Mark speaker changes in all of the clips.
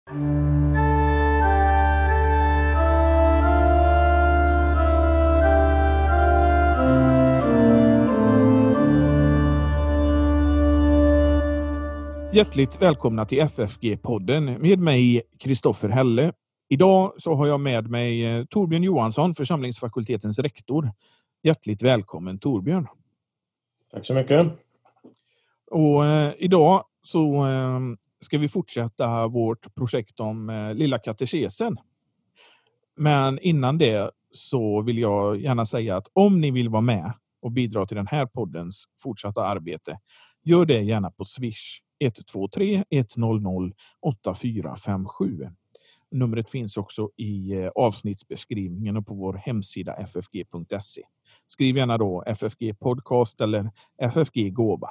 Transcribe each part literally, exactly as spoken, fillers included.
Speaker 1: Hjärtligt välkomna till F F G-podden med mig, Kristoffer Helle. Idag så har jag med mig Torbjörn Johansson, församlingsfakultetens rektor. Hjärtligt välkommen, Torbjörn.
Speaker 2: Tack så mycket.
Speaker 1: Och eh, idag så eh, ska vi fortsätta vårt projekt om eh, Lilla katekesen. Men innan det så vill jag gärna säga att om ni vill vara med och bidra till den här poddens fortsatta arbete, gör det gärna på Swish ett två tre ett noll noll åtta fyra fem sju. Numret finns också i eh, avsnittsbeskrivningen och på vår hemsida f f g punkt se. Skriv gärna då F F G podcast eller F F G gåva.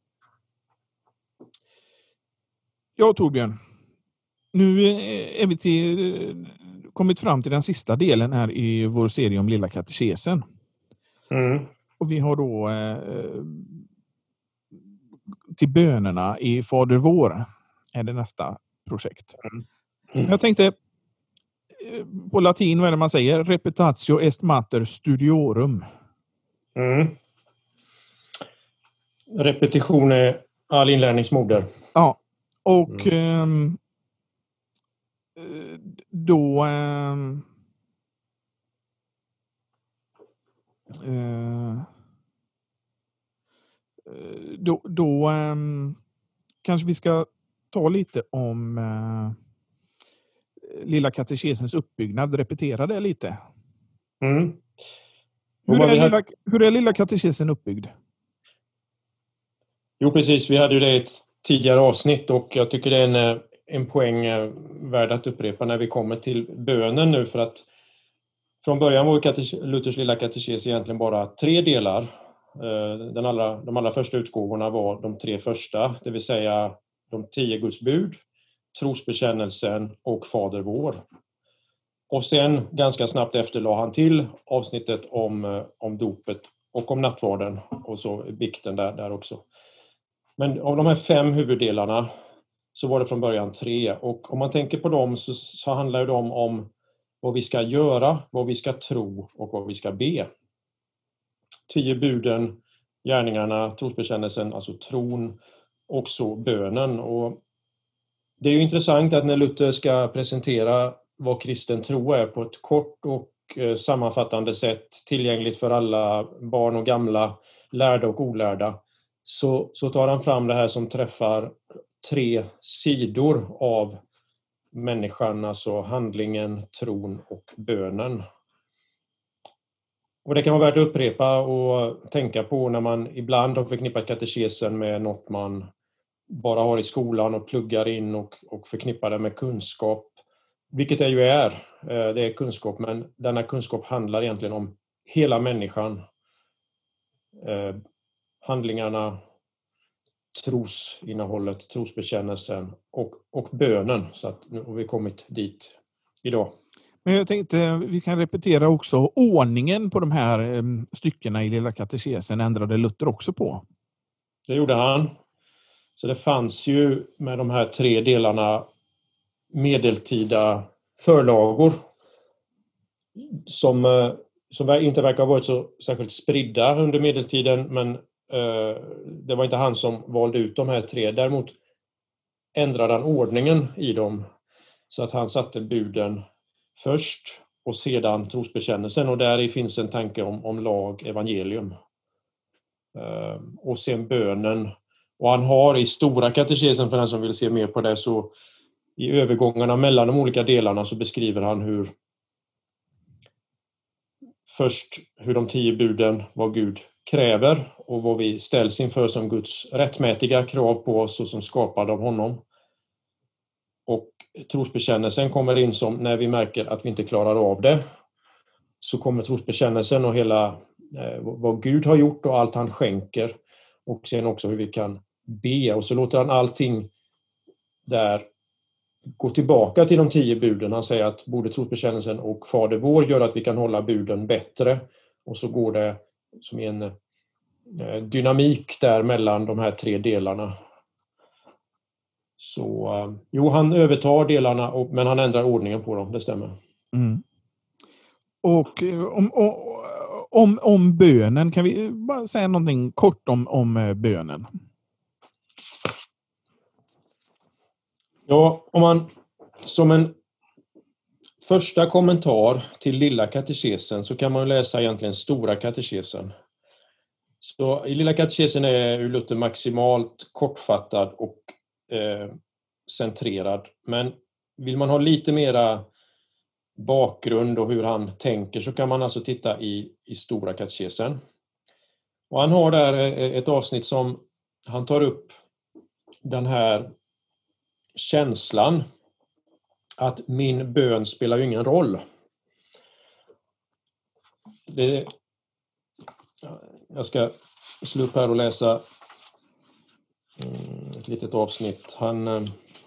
Speaker 1: Ja, Torbjörn. Nu är vi till, kommit fram till den sista delen här i vår serie om Lilla katekesen.
Speaker 2: Mm.
Speaker 1: Och vi har då eh, till bönerna i Fader vår är det nästa projekt.
Speaker 2: Mm.
Speaker 1: Mm. Jag tänkte på latin, vad är det man säger? Repetatio est mater studiorum.
Speaker 2: Mm. Repetition är all inlärningsmoder.
Speaker 1: Ja, och mm. eh, då eh, eh, då, då eh, kanske vi ska ta lite om eh, Lilla katekesens uppbyggnad, repetera det lite.
Speaker 2: Mm.
Speaker 1: Hur, är lilla, hur är Lilla katekesen uppbyggd?
Speaker 2: Jo, precis. Vi hade ju det i ett tidigare avsnitt och jag tycker det är en, en poäng värd att upprepa när vi kommer till bönen nu, för att från början var katek- Luthers Lilla katekes egentligen bara tre delar. Den allra, de allra första utgåvorna var de tre första, det vill säga de tio Guds bud, trosbekännelsen och Fader vår. Och sen ganska snabbt efter la han till avsnittet om, om dopet och om nattvarden och så bikten där, där också. Men av de här fem huvuddelarna så var det från början tre, och om man tänker på dem så, så handlar det om, om vad vi ska göra, vad vi ska tro och vad vi ska be. Tio buden, gärningarna, trosbekännelsen, alltså tron, och så bönen. Och det är ju intressant att när Luther ska presentera vad kristen tro är på ett kort och sammanfattande sätt, tillgängligt för alla barn och gamla, lärda och olärda, så, så tar han fram det här som träffar tre sidor av människan, alltså handlingen, tron och bönen. Och det kan vara värt att upprepa och tänka på när man ibland har förknippat katekesen med något man bara har i skolan och pluggar in och, och förknippar det med kunskap. Vilket det ju är, det är kunskap, men denna kunskap handlar egentligen om hela människan. Eh, handlingarna, trosinnehållet, trosbekännelsen och, och bönen. Så att nu har vi kommit dit idag.
Speaker 1: Men jag tänkte vi kan repetera också ordningen på de här eh, styckena i Lilla katekesen ändrade Luther också på.
Speaker 2: Det gjorde han. Så det fanns ju med de här tre delarna medeltida förlagor som, som inte verkar ha varit så särskilt spridda under medeltiden, men eh, det var inte han som valde ut de här tre. Däremot ändrade han ordningen i dem så att han satte buden först och sedan trosbekännelsen, och där finns en tanke om, om lag, evangelium. Eh, och sen bönen. Och han har i stora katekesen, för den som vill se mer på det, så i övergångarna mellan de olika delarna så beskriver han hur först hur de tio buden, vad Gud kräver och vad vi ställs inför som Guds rättmätiga krav på oss och som skapade av honom. Och trosbekännelsen kommer in som när vi märker att vi inte klarar av det, så kommer trosbekännelsen och hela eh, vad Gud har gjort och allt han skänker, och sen också hur vi kan be, och så låter han allting där gå tillbaka till de tio buden. Han säger att både trosbekännelsen och Fader vår gör att vi kan hålla buden bättre, och så går det som en eh, dynamik där mellan de här tre delarna. Så uh, jo, han övertar delarna, och, men han ändrar ordningen på dem, det stämmer.
Speaker 1: Mm. Och om, om, om bönen, kan vi bara säga någonting kort om, om bönen?
Speaker 2: Ja, om man som en första kommentar till lilla katekesen så kan man läsa egentligen stora katekesen. Så i lilla katekesen är Luther maximalt kortfattad och eh, centrerad. Men vill man ha lite mera bakgrund och hur han tänker så kan man alltså titta i, i stora katekesen. Och han har där ett avsnitt som han tar upp den här känslan att min bön spelar ju ingen roll. Det, jag ska slå upp här och läsa ett litet avsnitt. Han,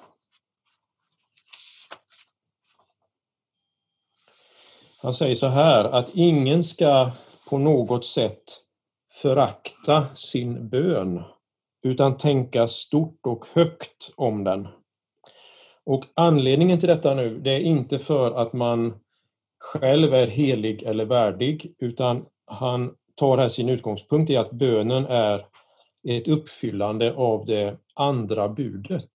Speaker 2: han säger så här, att ingen ska på något sätt förakta sin bön, utan tänka stort och högt om den. Och anledningen till detta nu, det är inte för att man själv är helig eller värdig, utan han tar här sin utgångspunkt i att bönen är ett uppfyllande av det andra budet.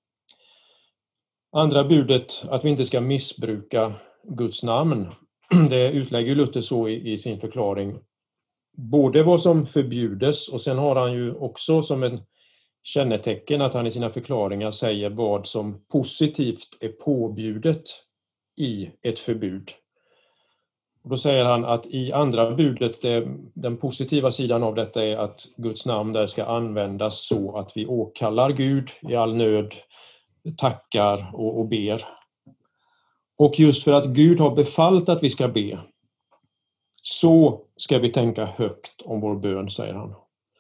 Speaker 2: Andra budet, att vi inte ska missbruka Guds namn, det utlägger Luther så i, i sin förklaring. Både vad som förbjudes, och sen har han ju också som en kännetecken att han i sina förklaringar säger vad som positivt är påbjudet i ett förbud. Och då säger han att i andra budet, det, den positiva sidan av detta är att Guds namn där ska användas så att vi åkallar Gud i all nöd, tackar och, och ber. Och just för att Gud har befallt att vi ska be, så ska vi tänka högt om vår bön, säger han.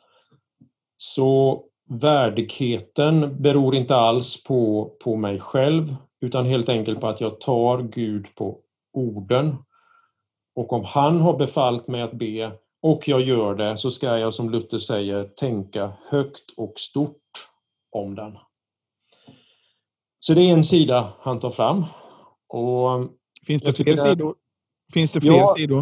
Speaker 2: Så värdigheten beror inte alls på, på mig själv, utan helt enkelt på att jag tar Gud på orden. Och om han har befallt mig att be och jag gör det, så ska jag, som Luther säger, tänka högt och stort om den. Så det är en sida han tar fram. Och
Speaker 1: finns det fler sidor? Finns det fler
Speaker 2: ja,
Speaker 1: sidor?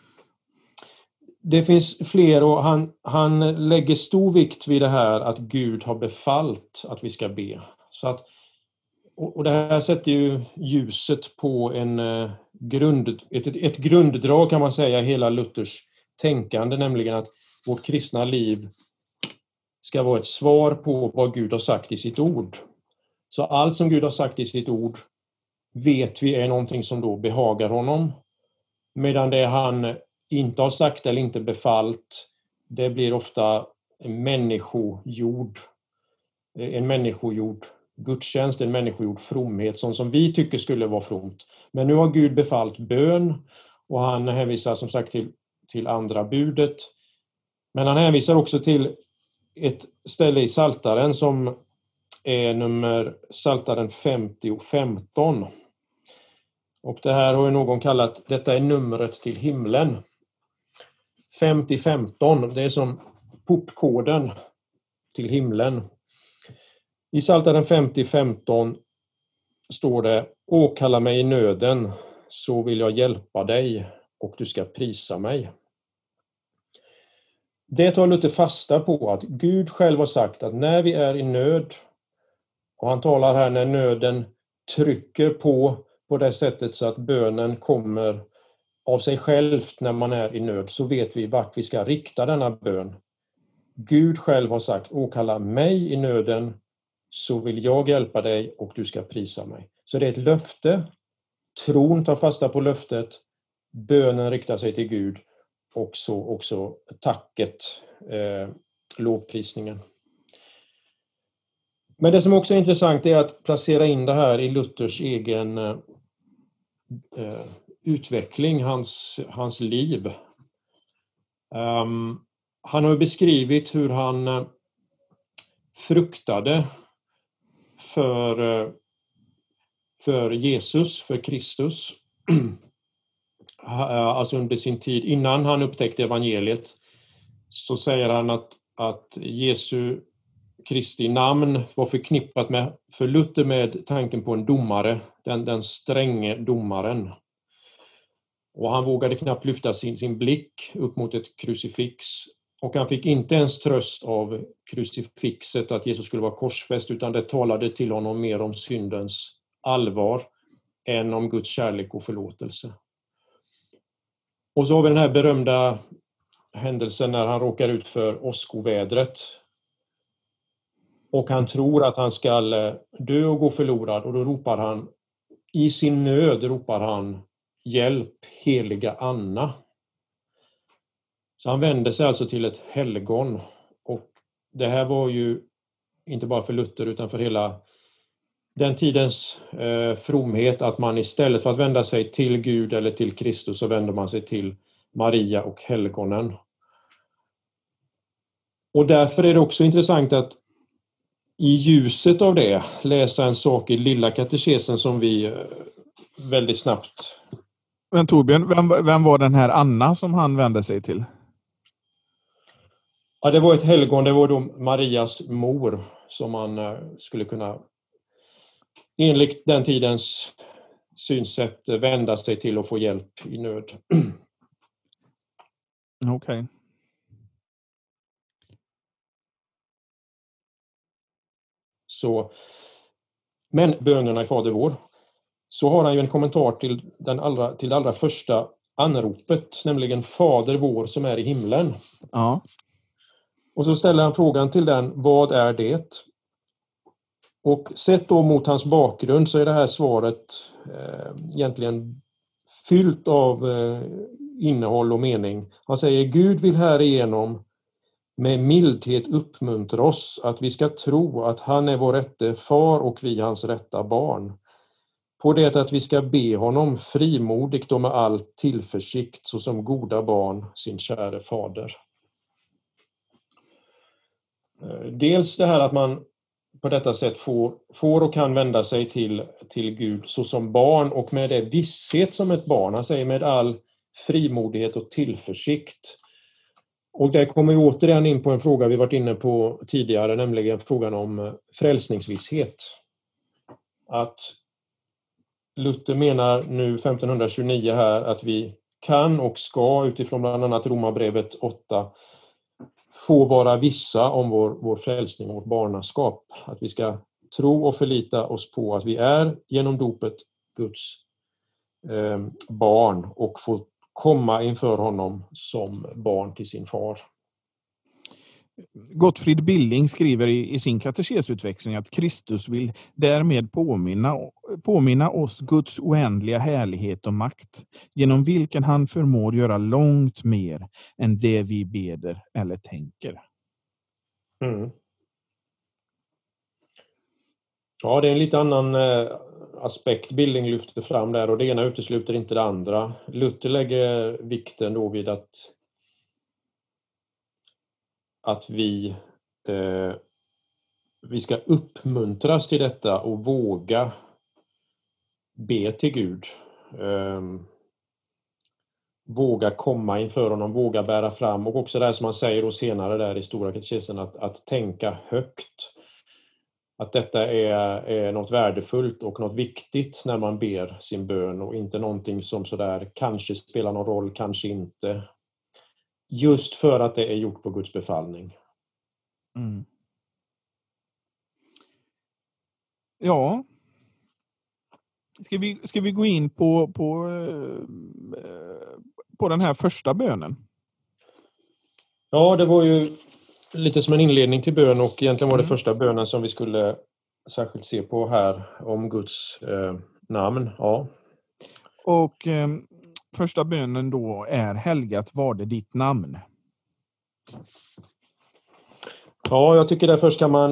Speaker 2: Det finns fler, och han, han lägger stor vikt vid det här att Gud har befallt att vi ska be. Så att, och det här sätter ju ljuset på en grund, ett, ett grunddrag kan man säga, hela Luthers tänkande, nämligen att vårt kristna liv ska vara ett svar på vad Gud har sagt i sitt ord. Så allt som Gud har sagt i sitt ord vet vi är någonting som då behagar honom, medan det han inte har sagt eller inte befallt, det blir ofta en människojord, en människojord gudstjänst, en människojord fromhet, sånt som vi tycker skulle vara fromt. Men nu har Gud befallt bön, och han hänvisar som sagt till, till andra budet. Men han hänvisar också till ett ställe i Psaltaren som är nummer Psaltaren femtio femton. Och det här har ju någon kallat, detta är numret till himlen. femtio femton, det är som portkoden till himlen. I Psaltaren femtio femton står det: åkalla mig i nöden, så vill jag hjälpa dig, och du ska prisa mig. Det tar lite fasta på att Gud själv har sagt att när vi är i nöd, och han talar här när nöden trycker på på det sättet så att bönen kommer av sig självt när man är i nöd, så vet vi vart vi ska rikta denna bön. Gud själv har sagt: åkalla mig i nöden, så vill jag hjälpa dig, och du ska prisa mig. Så det är ett löfte. Tron tar fasta på löftet. Bönen riktar sig till Gud, och så också tacket, eh, lovprisningen. Men det som också är intressant är att placera in det här i Luthers egen eh, utveckling, hans, hans liv. Um, han har beskrivit hur han eh, fruktade för, eh, för Jesus, för Kristus. Alltså under sin tid, innan han upptäckte evangeliet, så säger han att, att Jesu Kristi namn var förknippat med, för Luther med tanken på en domare, den, den stränge domaren. Och han vågade knappt lyfta sin, sin blick upp mot ett krucifix. Och han fick inte ens tröst av krucifixet att Jesus skulle vara korsfäst, utan det talade till honom mer om syndens allvar än om Guds kärlek och förlåtelse. Och så har vi den här berömda händelsen när han råkar ut för åskovädret. Och han tror att han ska dö och gå förlorad, och då ropar han, i sin nöd ropar han, hjälp heliga Anna. Så han vände sig alltså till ett helgon, och det här var ju inte bara för Luther utan för hela den tidens eh, fromhet, att man istället för att vända sig till Gud eller till Kristus så vänder man sig till Maria och helgonen. Och därför är det också intressant att i ljuset av det läsa en sak i Lilla katekesen som vi eh, väldigt snabbt...
Speaker 1: Men Torbjörn, vem, vem var den här Anna som han vände sig till?
Speaker 2: Ja, det var ett helgon, det var då Marias mor som man eh, skulle kunna, enligt den tidens synsätt, vända sig till och få hjälp i nöd.
Speaker 1: Okej. Okay.
Speaker 2: Så, men bönerna i Fader vår, så har han ju en kommentar till, den allra, till det allra första anropet, nämligen Fader vår som är i himlen.
Speaker 1: Ja.
Speaker 2: Och så ställer han frågan till den, vad är det? Och sett då mot hans bakgrund så är det här svaret eh, egentligen fyllt av eh, innehåll och mening. Han säger, Gud vill här igenom med mildhet uppmuntra oss att vi ska tro att han är vår rätte far och vi hans rätta barn. På det att vi ska be honom frimodigt och med all tillförsikt så som goda barn sin käre fader. Dels det här att man på detta sätt får, får och kan vända sig till, till Gud så som barn, och med det visshet som ett barn. Han säger med all frimodighet och tillförsikt. Och där kommer vi återigen in på en fråga vi varit inne på tidigare, nämligen frågan om frälsningsvisshet. Att Luther menar nu femtonhundratjugonio här att vi kan och ska utifrån bland annat Romarbrevet åtta få vara vissa om vår, vår frälsning och vårt barnaskap. Att vi ska tro och förlita oss på att vi är genom dopet Guds eh, barn och få komma inför honom som barn till sin far.
Speaker 1: Gottfrid Billing skriver i, i sin katekesutväxling att Kristus vill därmed påminna, påminna oss Guds oändliga härlighet och makt, genom vilken han förmår göra långt mer än det vi beder eller tänker.
Speaker 2: Mm. Ja, det är en lite annan eh, aspekt Billing lyfter fram där, och det ena utesluter inte det andra. Luther lägger vikten då vid att att vi, eh, vi ska uppmuntras till detta och våga be till Gud. Eh, våga komma inför honom, våga bära fram, och också det som man säger då senare där i Stora katekesen, att, att tänka högt. Att detta är, är något värdefullt och något viktigt när man ber sin bön, och inte någonting som sådär kanske spelar någon roll, kanske inte. Just för att det är gjort på Guds befallning.
Speaker 1: Mm. Ja. Ska vi, ska vi gå in på, på, på den här första bönen?
Speaker 2: Ja, det var ju lite som en inledning till bön, och egentligen var det
Speaker 1: Mm.
Speaker 2: första bönen som vi skulle särskilt se på här om Guds eh, namn. Ja.
Speaker 1: Och eh, första bönen då är helgat var det ditt namn.
Speaker 2: Ja, jag tycker där först kan man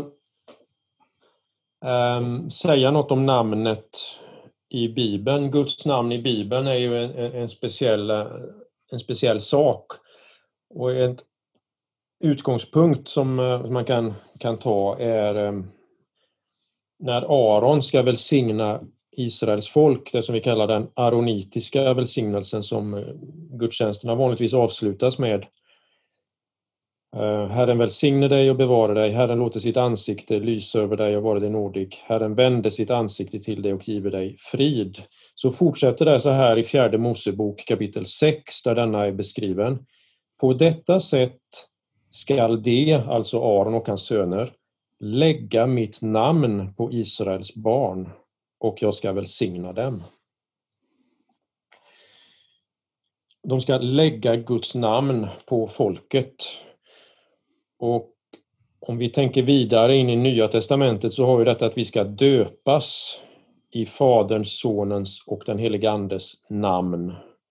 Speaker 2: eh, säga något om namnet i Bibeln. Guds namn i Bibeln är ju en, en, en, speciell, en speciell sak. Och en utgångspunkt som man kan, kan ta är eh, när Aron ska välsigna Israels folk, det som vi kallar den aronitiska välsignelsen som gudstjänsterna vanligtvis avslutas med. Herren välsigne dig och bevara dig. Herren låter sitt ansikte lysa över dig och vara dig nådig. Herren vänder sitt ansikte till dig och giver dig frid. Så fortsätter det så här i fjärde Mosebok kapitel sex, där denna är beskriven. På detta sätt skall de, alltså Aron och hans söner, lägga mitt namn på Israels barn, och jag ska välsigna dem. De ska lägga Guds namn på folket. Och om vi tänker vidare in i Nya testamentet, så har ju detta att vi ska döpas i Faderns, Sonens och den helige Andes namn.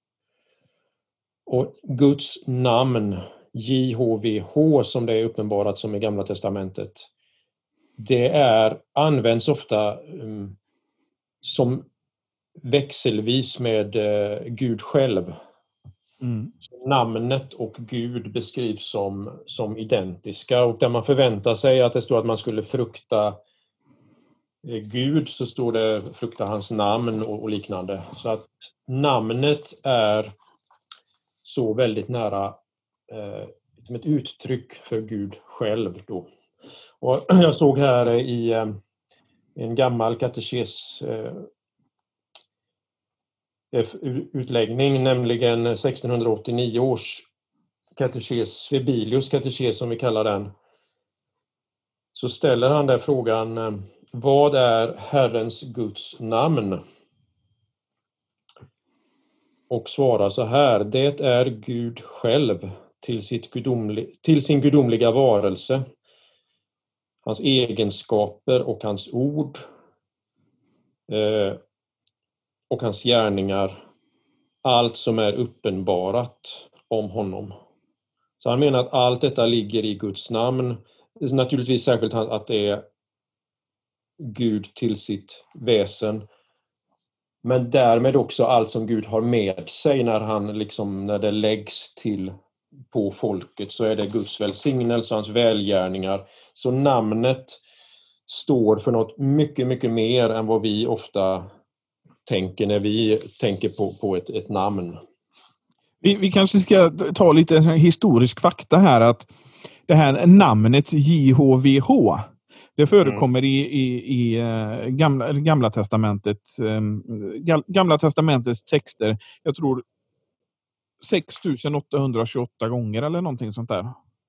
Speaker 2: Och Guds namn, J H V H, som det är uppenbarat som i Gamla testamentet, det är, används ofta um, som växelvis med uh, Gud själv. Mm. Namnet och Gud beskrivs som, som identiska, och där man förväntar sig att det står att man skulle frukta Gud, så står det frukta hans namn och, och liknande. Så att namnet är så väldigt nära eh, som ett uttryck för Gud själv då. Och jag såg här i eh, en gammal katekes eh, utläggning, nämligen sextonhundraåttionio års katekes, Svebilius katekes som vi kallar den, så ställer han där frågan: vad är Herrens Guds namn? Och svarar så här: det är Gud själv till, sitt gudomlig, till sin gudomliga varelse, hans egenskaper och hans ord eh, och hans gärningar, allt som är uppenbarat om honom. Så han menar att allt detta ligger i Guds namn. Det är naturligtvis särskilt att det är Gud till sitt väsen, men därmed också allt som Gud har med sig när han liksom, när det läggs till på folket, så är det Guds välsignelse och hans välgärningar. Så namnet står för något mycket, mycket mer än vad vi ofta tänker när vi tänker på, på ett, ett namn.
Speaker 1: Vi, vi kanske ska ta lite historisk fakta här, att det här namnet J H V H, det förekommer mm. i, i, i uh, gamla, gamla testamentet, um, gamla testamentets texter, jag tror sex tusen åttahundratjugoåtta gånger eller någonting sånt där.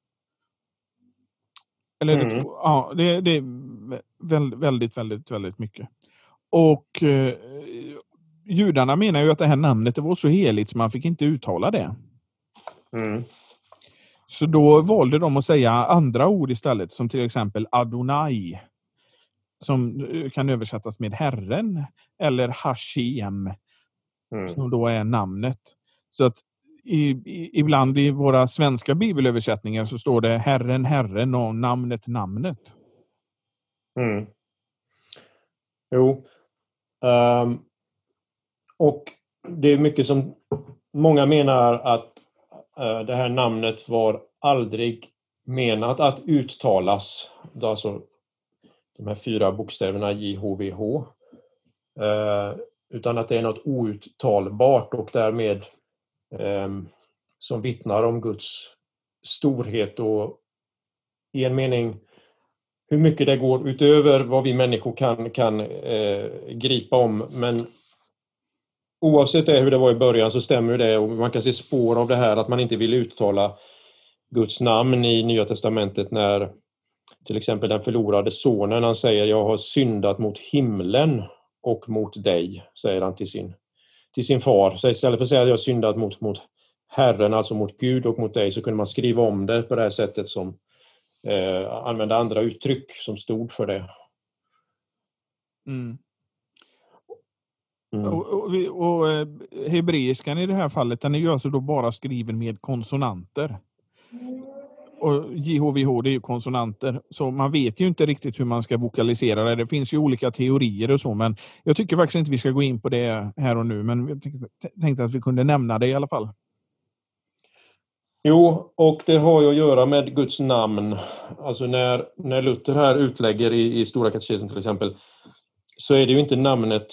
Speaker 1: Eller mm. det, ja, det, det är väldigt, väldigt, väldigt, väldigt mycket. Och uh, judarna menar ju att det här namnet det var så heligt så man fick inte uttala det. Mm. Så då valde de att säga andra ord istället, som till exempel Adonai, som kan översättas med Herren, eller Hashem, mm. som då är namnet. Så att i, i, ibland i våra svenska bibelöversättningar så står det Herren, Herren och namnet, namnet.
Speaker 2: Mm. Jo. Um, och det är mycket som många menar att uh, det här namnet var aldrig menat att uttalas. Alltså de här fyra bokstäverna J H V H. Uh, utan att det är något outtalbart och därmed um, som vittnar om Guds storhet och i en mening hur mycket det går utöver vad vi människor kan, kan eh, gripa om. Men oavsett det, hur det var i början så stämmer det, och man kan se spår av det här att man inte vill uttala Guds namn i Nya testamentet när till exempel den förlorade sonen, han säger jag har syndat mot himlen och mot dig, säger han till sin, till sin far. Så istället för att säga att jag har syndat mot, mot Herren, alltså mot Gud och mot dig, så kunde man skriva om det på det här sättet som Eh, använda andra uttryck som stod för det.
Speaker 1: Mm. Mm. Och, och, och eh, hebreiskan i det här fallet, den är ju alltså då bara skriven med konsonanter. Och J H V H det är ju konsonanter, så man vet ju inte riktigt hur man ska vokalisera det. Det finns ju olika teorier och så, men jag tycker faktiskt inte vi ska gå in på det här och nu, men jag tänkte att vi kunde nämna det i alla fall.
Speaker 2: Jo, och det har ju att göra med Guds namn. Alltså när, när Luther här utlägger i, i Stora katekesen till exempel, så är det ju inte namnet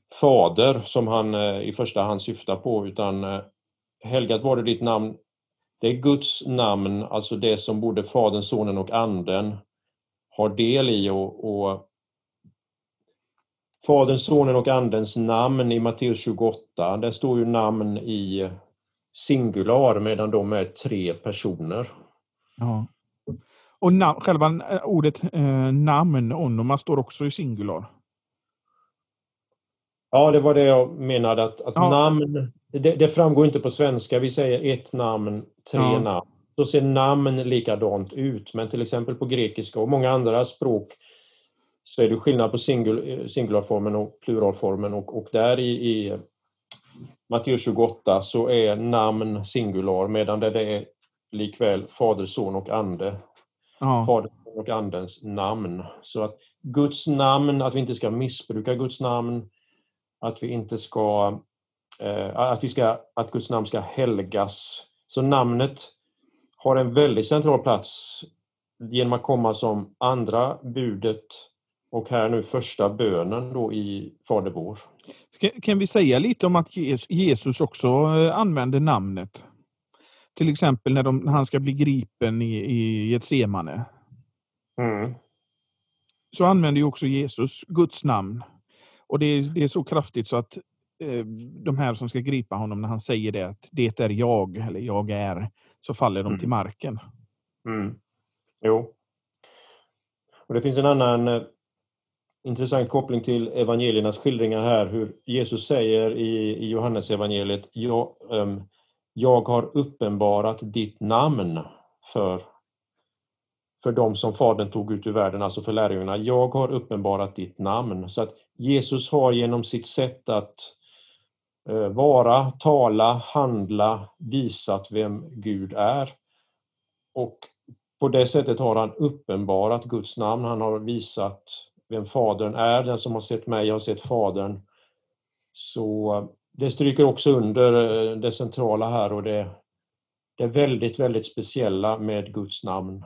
Speaker 2: Fader som han eh, i första hand syftar på, utan eh, helgat var det ditt namn det är Guds namn, alltså det som både Fadern, Sonen och Anden har del i. Och, och Fadern, Sonen och Andens namn i Matteus tjugoåtta, där står ju namn i singular medan de är tre personer.
Speaker 1: Ja. Och nam- själva ordet eh, namn, onoma, står också i singular.
Speaker 2: Ja, det var det jag menade, att, att
Speaker 1: Ja.
Speaker 2: namn, det, det framgår inte på svenska. Vi säger ett namn, tre
Speaker 1: Ja.
Speaker 2: namn. Då ser namn likadant ut, men till exempel på grekiska och många andra språk så är det skillnad på singul, singularformen och pluralformen, och, och där i, i Matteus tjugoåtta så är namn singular, medan det är likväl Fader, Son och Ande.
Speaker 1: Ja.
Speaker 2: Fader och Andens namn. Så att Guds namn, att vi inte ska missbruka Guds namn, att vi inte ska, eh, att vi ska, att Guds namn ska helgas. Så namnet har en väldigt central plats genom att komma som andra budet och här nu första bönen då i Fader vår.
Speaker 1: Kan vi säga lite om att Jesus också använder namnet? Till exempel när, de, när han ska bli gripen i, i Getsemane.
Speaker 2: Mm.
Speaker 1: Så använder ju också Jesus Guds namn. Och det är, det är så kraftigt så att eh, de här som ska gripa honom, när han säger det, att det är jag, eller jag är, så faller de
Speaker 2: Mm.
Speaker 1: till marken.
Speaker 2: Mm. Jo. Och det finns en annan eh, intressant koppling till evangeliernas skildringar här, hur Jesus säger i, i Johannes evangeliet, jag, um, jag har uppenbarat ditt namn för, för de som Fadern tog ut ur världen, alltså för lärjungarna. Jag har uppenbarat ditt namn. Så att Jesus har genom sitt sätt att uh, vara, tala, handla, visat vem Gud är. Och på det sättet har han uppenbarat Guds namn. Han har visat vem Fadern är. Den som har sett mig har sett Fadern. Så det stryker också under det centrala här, och det, det är väldigt, väldigt speciella med Guds namn.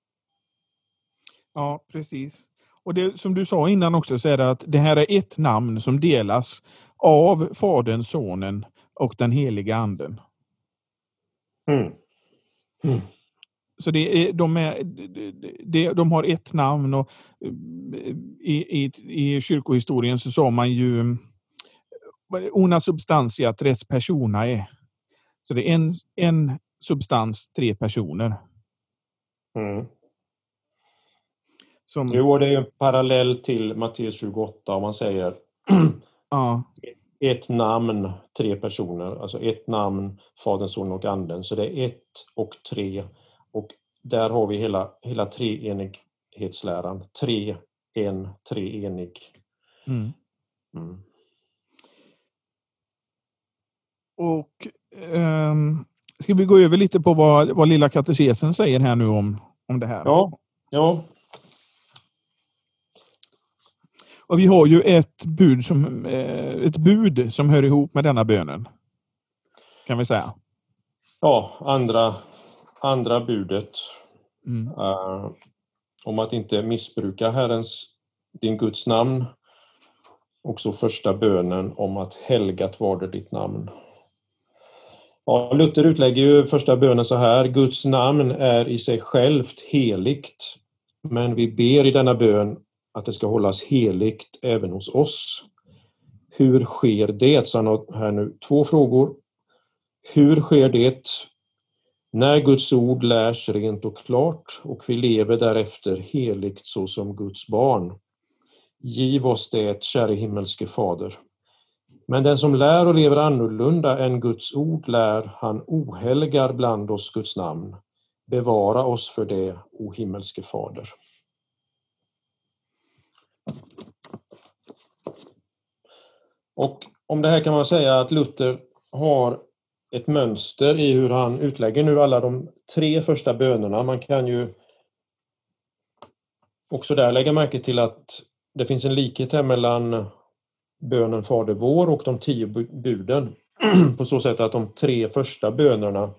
Speaker 1: Ja, precis. Och det som du sa innan också, så är det att det här är ett namn som delas av Fadern, Sonen och den heliga Anden.
Speaker 2: Mm. Mm.
Speaker 1: Så det är, de, är, de, de har ett namn, och i, i, i kyrkohistorien så sa man ju una substantia tres personae. Så det är en, en substans, tre personer.
Speaker 2: Mm.
Speaker 1: Som,
Speaker 2: Jo, det är en parallell till Matteus tjugoåtta, om man säger
Speaker 1: ja.
Speaker 2: ett namn, tre personer. Alltså ett namn, Fadern, Sonen och Anden. Så det är ett och tre. Och där har vi hela, hela treenighetsläran. Tre, en, treenig.
Speaker 1: Mm.
Speaker 2: Mm.
Speaker 1: Och um, ska vi gå över lite på vad, vad lilla katekesen säger här nu om, om det här?
Speaker 2: Ja, ja.
Speaker 1: Och vi har ju ett bud som eh, ett bud som hör ihop med denna bönen, kan vi säga.
Speaker 2: Ja, andra, andra budet.
Speaker 1: Mm.
Speaker 2: Uh, om att inte missbruka Herrens, din Guds namn. Också första bönen om att helgat varder ditt namn. Ja, Luther utlägger ju första bönen så här: Guds namn är i sig självt heligt, men vi ber i denna bön att det ska hållas heligt även hos oss. Hur sker det? Så han har här nu två frågor. Hur sker det? När Guds ord lärs rent och klart och vi lever därefter heligt så som Guds barn. Giv oss det, käre himmelske Fader. Men den som lär och lever annorlunda än Guds ord lär, han ohelgar bland oss Guds namn. Bevara oss för det, o himmelske Fader. Och om det här kan man säga att Luther har ett mönster i hur han utlägger nu alla de tre första bönerna. Man kan ju också där lägga märke till att det finns en likhet här mellan bönen Fader vår och de tio buden. På så sätt att de tre första bönerna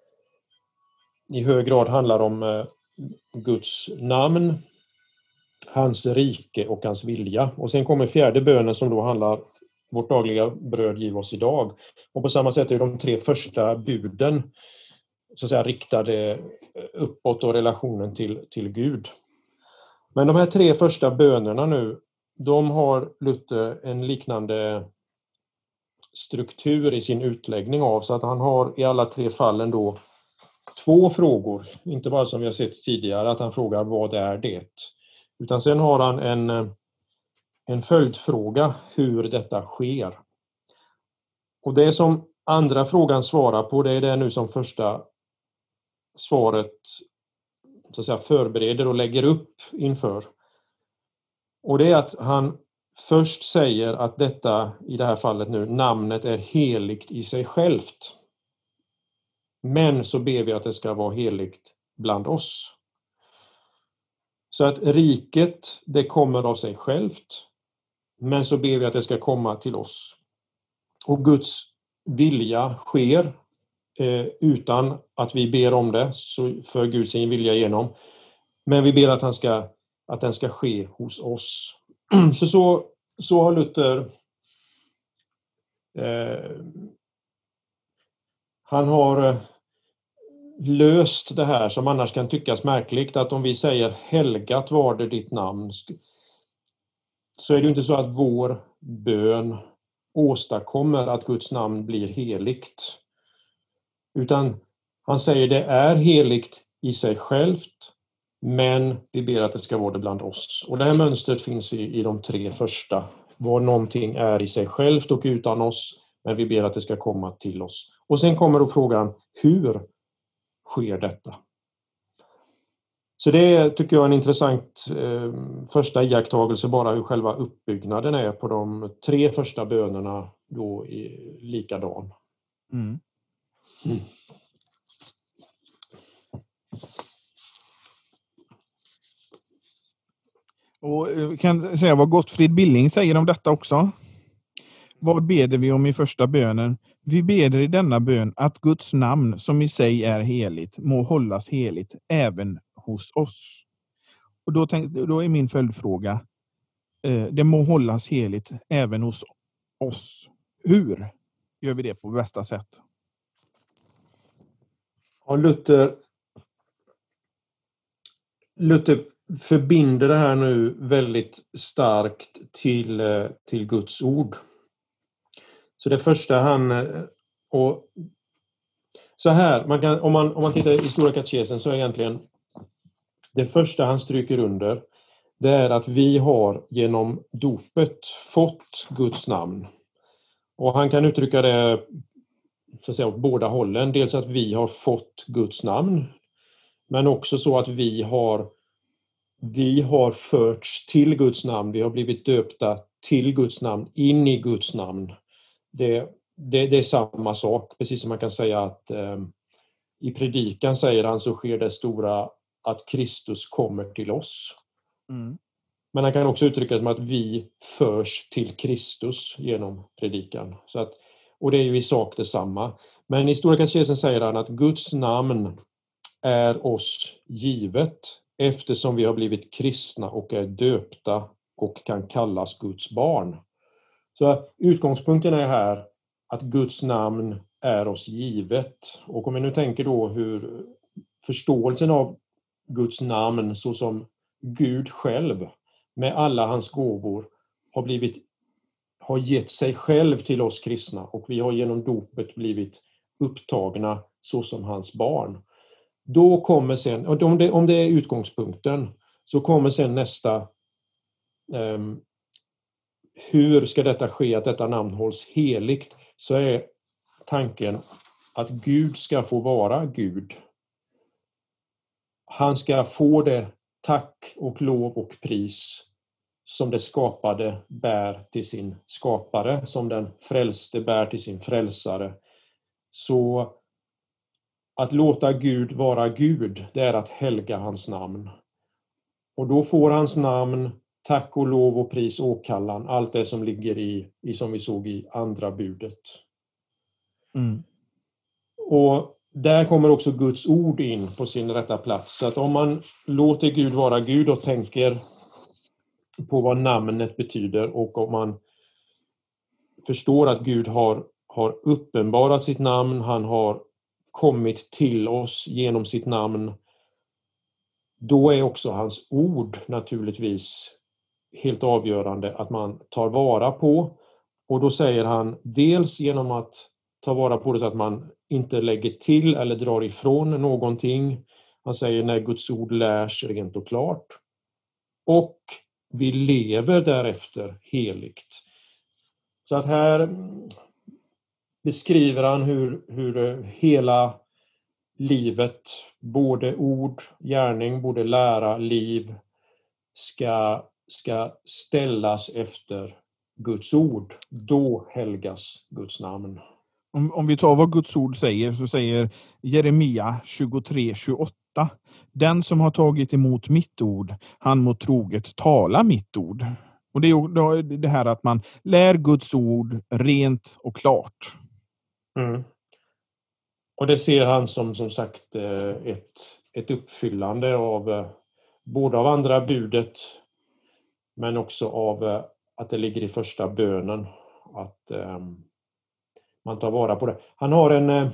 Speaker 2: i hög grad handlar om Guds namn, hans rike och hans vilja. Och sen kommer fjärde bönen som då handlar vårt dagliga bröd giv oss idag. Och på samma sätt är de tre första buden så att säga riktade uppåt och relationen till, till Gud. Men de här tre första bönerna nu, de har Luther en liknande struktur i sin utläggning av, så att han har i alla tre fallen då två frågor, inte bara som vi har sett tidigare att han frågar vad är det, utan sen har han en, en följdfråga hur detta sker. Och det som andra frågan svarar på, det är det nu som första svaret så att säga förbereder och lägger upp inför. Och det är att han först säger att detta, i det här fallet nu, namnet är heligt i sig självt. Men så ber vi att det ska vara heligt bland oss. Så att riket, det kommer av sig självt. Men så ber vi att det ska komma till oss. Och Guds vilja sker eh, utan att vi ber om det, så för Gud sin vilja igenom. Men vi ber att, han ska, att den ska ske hos oss. Så, så, så har Luther eh, han har eh, löst det här som annars kan tyckas märkligt, att om vi säger helgat var det ditt namn, så är det inte så att vår bön åstadkommer att Guds namn blir heligt. Utan han säger det är heligt i sig självt, men vi ber att det ska vara det bland oss. Och det här mönstret finns i, i de tre första. Var någonting är i sig självt och utan oss, men vi ber att det ska komma till oss. Och sen kommer då frågan, hur sker detta? Så det tycker jag är en intressant eh, första iakttagelse, bara hur själva uppbyggnaden är på de tre första bönerna då i likadan.
Speaker 1: Mm.
Speaker 2: Mm.
Speaker 1: Och vi kan säga vad Gottfrid Billing säger om detta också. Vad beder vi om i första bönen? Vi beder i denna bön att Guds namn, som i sig är heligt, må hållas heligt även hos oss. Och då, tänk, då är min följdfråga, eh, det må hållas heligt även hos oss. Hur gör vi det på bästa sätt?
Speaker 2: Ja, Luther, Luther förbinder det här nu väldigt starkt till, till Guds ord. Så det första han, och så här, man kan, om, man, om man tittar i Stora katekesen, så är egentligen det första han stryker under, det är att vi har genom dopet fått Guds namn. Och han kan uttrycka det så att säga åt båda hållen. Dels att vi har fått Guds namn, men också så att vi har vi har förts till Guds namn. Vi har blivit döpta till Guds namn, in i Guds namn. Det, det, det är samma sak, precis som man kan säga att eh, i predikan säger han så sker det stora att Kristus kommer till oss. Mm. Men han kan också uttrycka det som att vi förs till Kristus genom predikan. Så att, och det är ju i sak detsamma. Men i Stora katekesen säger han att Guds namn är oss givet eftersom vi har blivit kristna och är döpta och kan kallas Guds barn. Så utgångspunkten är här att Guds namn är oss givet. Och om vi nu tänker då hur förståelsen av Guds namn så som Gud själv med alla hans gåvor har blivit har gett sig själv till oss kristna, och vi har genom dopet blivit upptagna så som hans barn. Då kommer sen, och om det, om det är utgångspunkten, så kommer sen nästa um, hur ska detta ske, att detta namn hålls heligt? Så är tanken att Gud ska få vara Gud. Han ska få det tack och lov och pris som det skapade bär till sin skapare, som den frälste bär till sin frälsare. Så att låta Gud vara Gud, det är att helga hans namn. Och då får hans namn tack och lov och pris åkallan, allt det som ligger i, i som vi såg i andra budet.
Speaker 1: Mm.
Speaker 2: Och där kommer också Guds ord in på sin rätta plats. Så att om man låter Gud vara Gud och tänker på vad namnet betyder, och om man förstår att Gud har, har uppenbarat sitt namn, han har kommit till oss genom sitt namn, då är också hans ord naturligtvis helt avgörande att man tar vara på. Och då säger han dels genom att ta vara på det så att man inte lägger till eller drar ifrån någonting. Han säger när Guds ord lärs rent och klart. Och vi lever därefter heligt. Så att här beskriver han hur, hur hela livet, både ord, gärning, både lära, liv, ska, ska ställas efter Guds ord. Då helgas Guds namn.
Speaker 1: Om, om vi tar vad Guds ord säger, så säger Jeremia tjugotre tjugoåtta: den som har tagit emot mitt ord, han må troget tala mitt ord. Och det är ju det här att man lär Guds ord rent och klart.
Speaker 2: Mm. Och det ser han som som sagt ett, ett uppfyllande av både av andra budet, men också av att det ligger i första bönen, att um, man tar vara på det. Han har en, uh,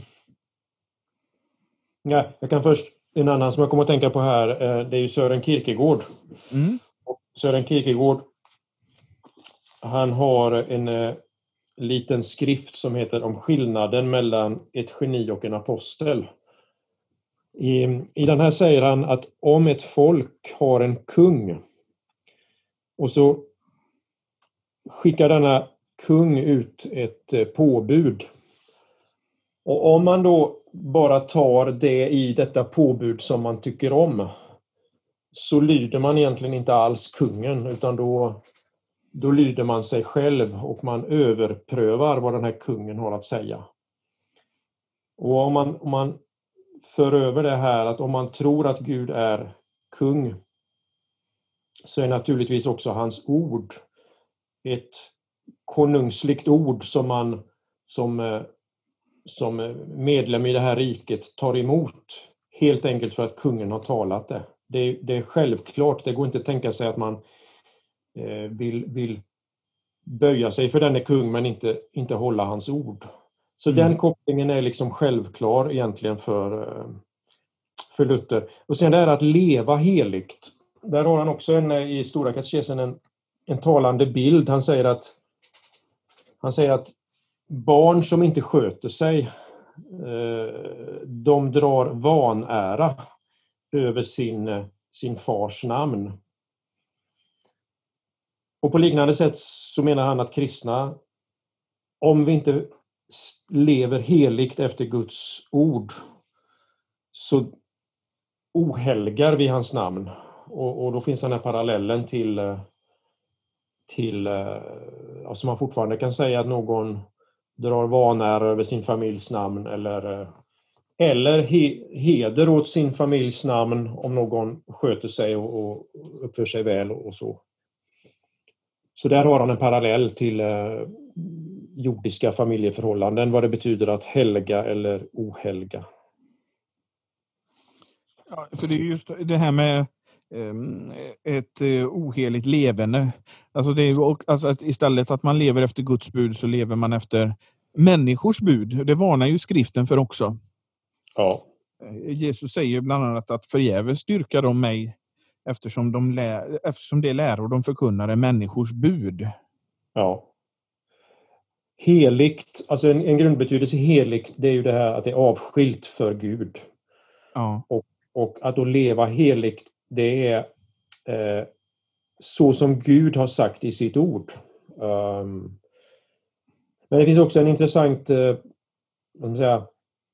Speaker 2: ja, jag kan först, en annan som jag kommer att tänka på här, uh, det är ju Søren Kierkegaard.
Speaker 1: Mm.
Speaker 2: Och Søren Kierkegaard, han har en uh, liten skrift som heter Om skillnaden mellan ett geni och en apostel. I, I den här säger han att om ett folk har en kung och så skickar denna kung ut ett påbud. Och om man då bara tar det i detta påbud som man tycker om, så lyder man egentligen inte alls kungen, utan då, då lyder man sig själv och man överprövar vad den här kungen har att säga. Och om man, om man för över det här, att om man tror att Gud är kung, så är naturligtvis också hans ord ett konungsligt ord som man som, som medlem i det här riket tar emot, helt enkelt för att kungen har talat det. Det, det är självklart, det går inte att tänka sig att man eh, vill, vill böja sig för denne kung men inte, inte hålla hans ord. Så mm. den kopplingen är liksom självklar egentligen för, för Luther. Och sen det är att leva heligt. Där har han också en, i Stora katekesen en, en talande bild. Han säger att han säger att barn som inte sköter sig, de drar vanära över sin, sin fars namn. Och på liknande sätt så menar han att kristna, om vi inte lever heligt efter Guds ord, så ohelgar vi hans namn. Och, och då finns den här parallellen till, till alltså man fortfarande kan säga att någon drar vanära över sin familjs namn, eller, eller he, heder åt sin familjs namn om någon sköter sig och, och uppför sig väl och, och så. Så där har han en parallell till eh, jordiska familjeförhållanden, vad det betyder att helga eller ohelga.
Speaker 1: Ja, för det är just det här med um, ett uh, oheligt levande. Alltså, det är, alltså att istället att man lever efter Guds bud, så lever man efter människors bud. Det varnar ju skriften för också.
Speaker 2: Ja.
Speaker 1: Jesus säger bland annat att förgäves styrkar de mig, eftersom, de lär, eftersom det läror de förkunnar är människors bud.
Speaker 2: Ja. Heligt, alltså en, en grundbetydelse heligt, det är ju det här att det är avskilt för Gud.
Speaker 1: Ja.
Speaker 2: Och, och att då leva heligt, det är eh, så som Gud har sagt i sitt ord. Um, men det finns också en intressant eh, vad ska man säga,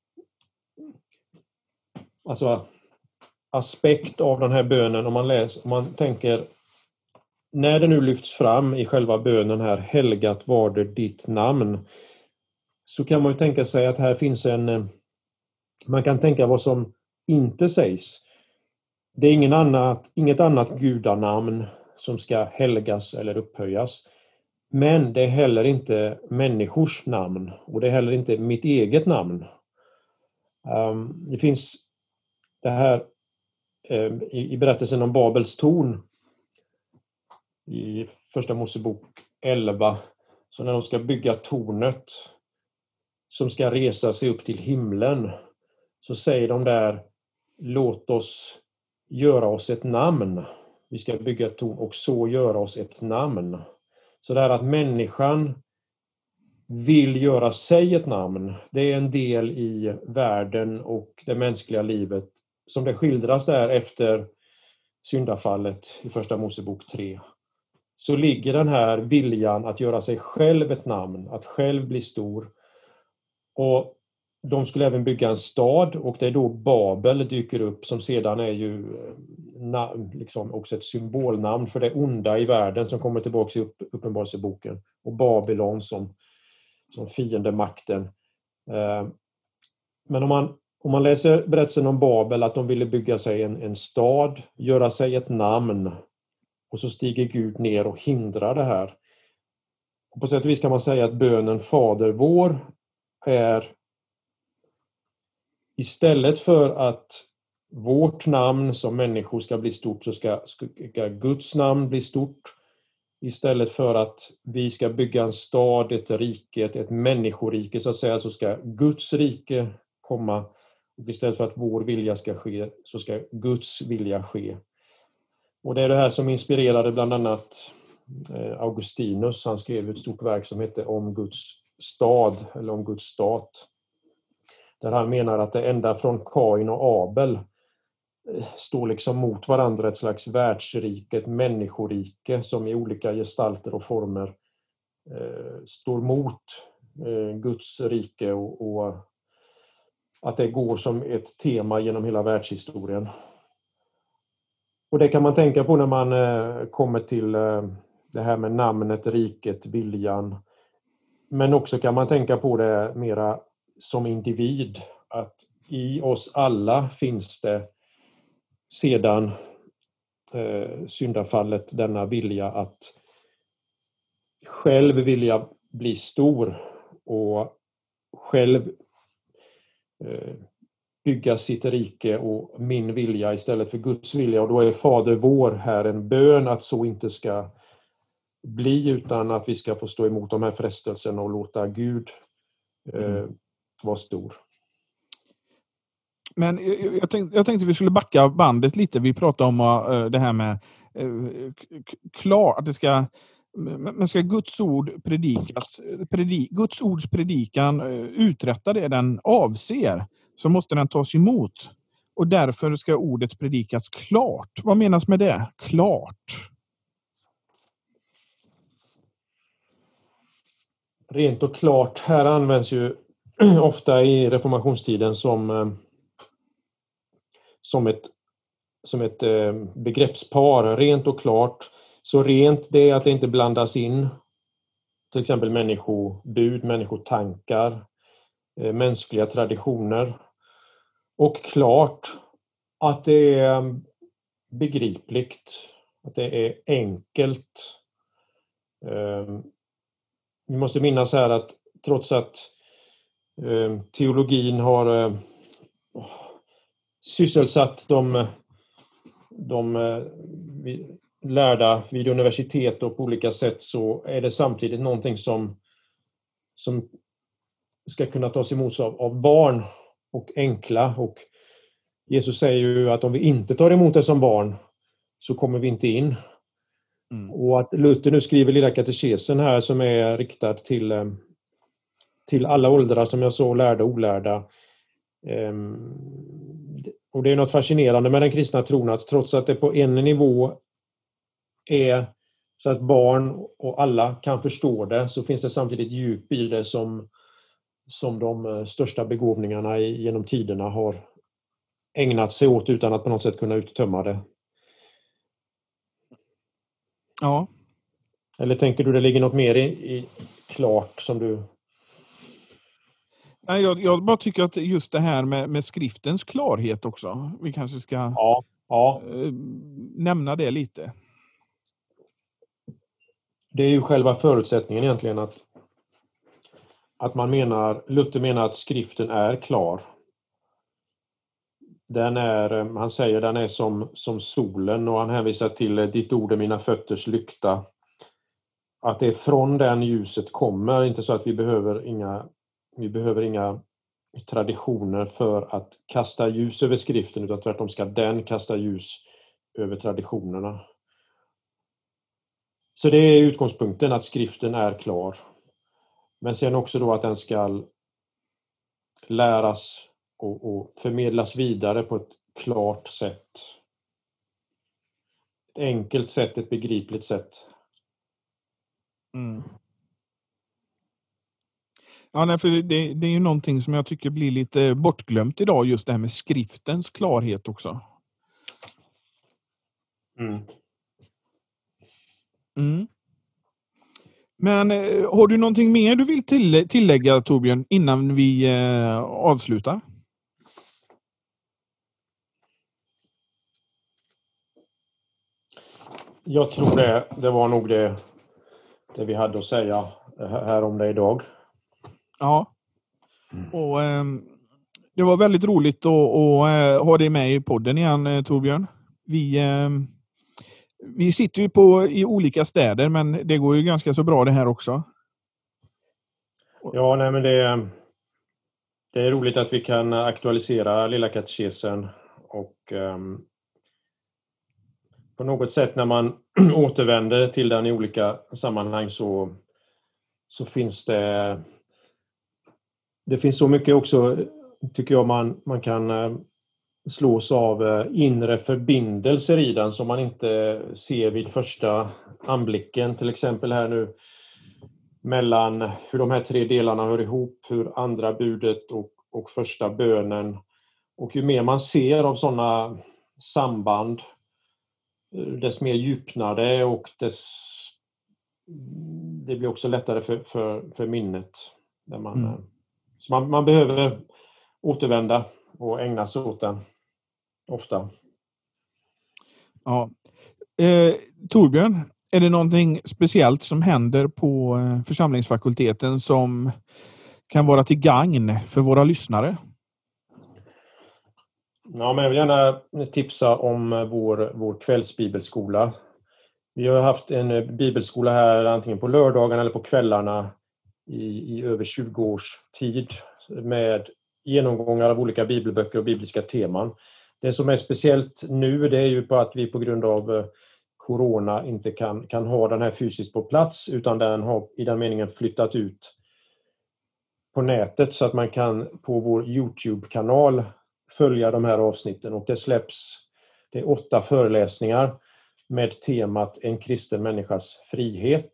Speaker 2: alltså aspekt av den här bönen, om man läser, om man tänker, när det nu lyfts fram i själva bönen här, helgat varder ditt namn, så kan man ju tänka sig att här finns en, man kan tänka vad som inte sägs. Det är ingen annat, inget annat gudanamn som ska helgas eller upphöjas. Men det är heller inte människors namn, och det är heller inte mitt eget namn. Um, det finns det här um, i, i berättelsen om Babels torn i första Mosebok elva, så när de ska bygga tornet som ska resa sig upp till himlen, så säger de där: låt oss göra oss ett namn. Vi ska bygga ett torn och så göra oss ett namn. Så det här att människan vill göra sig ett namn, det är en del i världen och det mänskliga livet som det skildras där efter syndafallet i första Mosebok tre. Så ligger den här viljan att göra sig själv ett namn, att själv bli stor. Och de skulle även bygga en stad, och det är då Babel dyker upp, som sedan är ju liksom också ett symbolnamn för det onda i världen som kommer tillbaka i Uppenbarelseboken. Och Babylon som, som fiendemakten. Men om man, om man läser berättelsen om Babel, att de ville bygga sig en, en stad, göra sig ett namn, och så stiger Gud ner och hindrar det här. Och på sätt och vis kan man säga att bönen Fader vår är, istället för att vårt namn som människor ska bli stort, så ska, ska Guds namn bli stort. Istället för att vi ska bygga en stad, ett rike, ett, ett människorike så att säga, så ska Guds rike komma. Och istället för att vår vilja ska ske, så ska Guds vilja ske. Och det är det här som inspirerade bland annat Augustinus. Han skrev ett stort verk som heter Om Guds stad, eller om Guds stat. Där han menar att det ända från Kain och Abel står liksom mot varandra ett slags världsrike, ett människorike som i olika gestalter och former eh, står mot eh, Guds rike, och, och att det går som ett tema genom hela världshistorien. Och det kan man tänka på när man eh, kommer till eh, det här med namnet, riket, viljan. Men också kan man tänka på det mera som individ, att i oss alla finns det sedan eh, syndafallet denna vilja att själv vilja bli stor och själv eh, bygga sitt rike och min vilja istället för Guds vilja. Och då är Fader vår här en bön att så inte ska bli, utan att vi ska få stå emot de här frestelserna och låta Gud eh, mm. vara stor.
Speaker 1: Men jag tänkte, jag tänkte vi skulle backa bandet lite. Vi pratade om uh, det här med uh, klar, att det ska, men ska Guds ord predikas, predik, Guds ords predikan uh, uträtta det den avser, så måste den tas emot. Och därför ska ordet predikas klart. Vad menas med det? Klart.
Speaker 2: Rent och klart, här används ju ofta i reformationstiden som som ett, som ett begreppspar, rent och klart. Så rent, det är att det inte blandas in till exempel människobud, människotankar, mänskliga traditioner. Och klart, att det är begripligt, att det är enkelt. Vi måste minnas här att trots att teologin har sysselsatt de, de lärda vid universitet och på olika sätt, så är det samtidigt någonting som, som ska kunna tas emot av, av barn och enkla. Och Jesus säger ju att om vi inte tar emot det som barn så kommer vi inte in. Mm. Och att Luther nu skriver Lilla katekesen här, som är riktad till, till alla åldrar, som jag sa, lärda och olärda. Och det är något fascinerande med den kristna tron, att trots att det på en nivå är så att barn och alla kan förstå det, så finns det samtidigt djup i det som, som de största begåvningarna genom tiderna har ägnat sig åt utan att på något sätt kunna uttömma det.
Speaker 1: Ja.
Speaker 2: Eller tänker du det ligger något mer i, i klart som du...
Speaker 1: Nej, jag, jag bara tycker att just det här med, med skriftens klarhet också, vi kanske ska
Speaker 2: ja, ja.
Speaker 1: Äh, nämna det lite.
Speaker 2: Det är ju själva förutsättningen egentligen, att, att man menar, Luther menar att skriften är klar. Den är, han säger den är som, som solen, och han hänvisar till ditt ord är mina fötters lykta. Att det är från den ljuset kommer, inte så att vi behöver inga, vi behöver inga traditioner för att kasta ljus över skriften, utan tvärtom ska den kasta ljus över traditionerna. Så det är utgångspunkten, att skriften är klar. Men sen också då att den ska läras och, och förmedlas vidare på ett klart sätt. Ett enkelt sätt, ett begripligt sätt.
Speaker 1: Mm. Ja, nej, för det, det är ju någonting som jag tycker blir lite bortglömt idag, just det här med skriftens klarhet också.
Speaker 2: Mm.
Speaker 1: Mm. Men eh, har du någonting mer du vill till, tillägga, Torbjörn, innan vi eh, avslutar?
Speaker 2: Jag tror det, det var nog det, det vi hade att säga här om det idag.
Speaker 1: Ja. Och eh, det var väldigt roligt att, att ha dig med i podden igen, eh, Torbjörn. Vi, eh, vi sitter ju på, i olika städer, men det går ju ganska så bra det här också.
Speaker 2: Ja, nej men det, det är roligt att vi kan aktualisera Lilla katekesen, och um, på något sätt när man återvänder till den i olika sammanhang så, så finns det det finns så mycket också, tycker jag, man, man kan slås av inre förbindelser i den som man inte ser vid första anblicken. Till exempel här nu mellan hur de här tre delarna hör ihop, hur andra budet och, och första bönen. Och ju mer man ser av sådana samband, dess mer djupnar det, och dess, det blir också lättare för, för, för minnet. Där man, mm. Så man, man behöver återvända och ägna sig åt den ofta.
Speaker 1: Ja. Eh, Torbjörn, är det någonting speciellt som händer på församlingsfakulteten som kan vara till gagn för våra lyssnare?
Speaker 2: Ja, men jag vill gärna tipsa om vår, vår kvällsbibelskola. Vi har haft en bibelskola här antingen på lördagarna eller på kvällarna i, i över tjugo års tid med genomgångar av olika bibelböcker och bibliska teman. Det som är speciellt nu, det är ju på att vi på grund av corona inte kan, kan ha den här fysiskt på plats, utan den har i den meningen flyttat ut på nätet så att man kan på vår YouTube-kanal följa de här avsnitten, och det släpps, det är åtta föreläsningar med temat En kristen människas frihet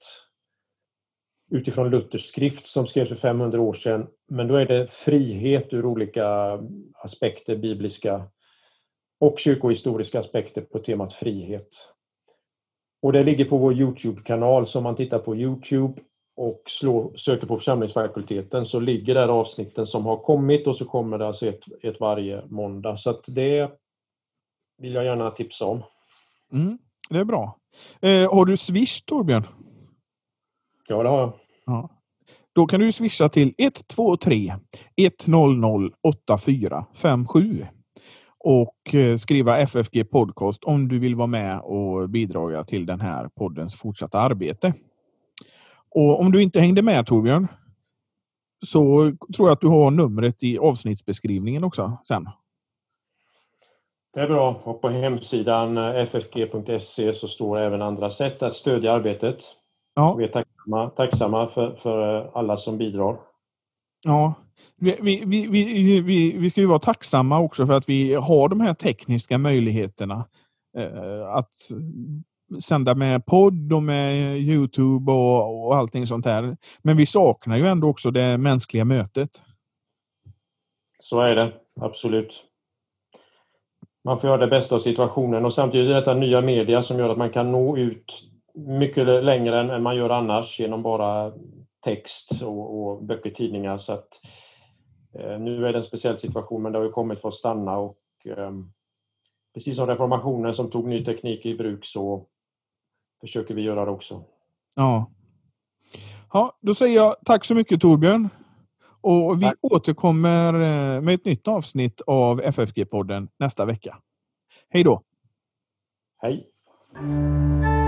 Speaker 2: utifrån Luthers skrift som skrevs för femhundra år sedan, men då är det frihet ur olika aspekter, bibliska och kyrkohistoriska aspekter på temat frihet. Och det ligger på vår YouTube-kanal, så om man tittar på YouTube och slår, söker på församlingsfakulteten så ligger där avsnitten som har kommit, och så kommer det alltså ett, ett varje måndag. Så att det vill jag gärna tipsa om.
Speaker 1: Mm, det är bra. Eh, har du Swish, Torbjörn?
Speaker 2: Ja, det har jag.
Speaker 1: Ja. Då kan du swisha till ett två tre ett noll noll åtta fyra fem sju och skriva F F G podcast om du vill vara med och bidra till den här poddens fortsatta arbete. Och om du inte hängde med, Torbjörn, så tror jag att du har numret i avsnittsbeskrivningen också sen.
Speaker 2: Det är bra. Och på hemsidan f f g punkt se så står även andra sätt att stödja arbetet. Ja. Vi är tacksamma, tacksamma för, för alla som bidrar.
Speaker 1: Ja, vi, vi, vi, vi, vi, vi ska ju vara tacksamma också för att vi har de här tekniska möjligheterna eh, att sända med podd och med YouTube och, och allting sånt här. Men vi saknar ju ändå också det mänskliga mötet.
Speaker 2: Så är det, absolut. Man får göra det bästa av situationen, och samtidigt är detta nya media som gör att man kan nå ut mycket längre än, än man gör annars genom bara text och, och böcker, tidningar. Så att, eh, nu är det en speciell situation, men det har ju kommit för att stanna, och eh, precis som reformationen som tog ny teknik i bruk så försöker vi göra det också.
Speaker 1: Ja. Ja, då säger jag tack så mycket, Torbjörn. Och vi tack. återkommer med ett nytt avsnitt av F F G-podden nästa vecka. Hej då!
Speaker 2: Hej!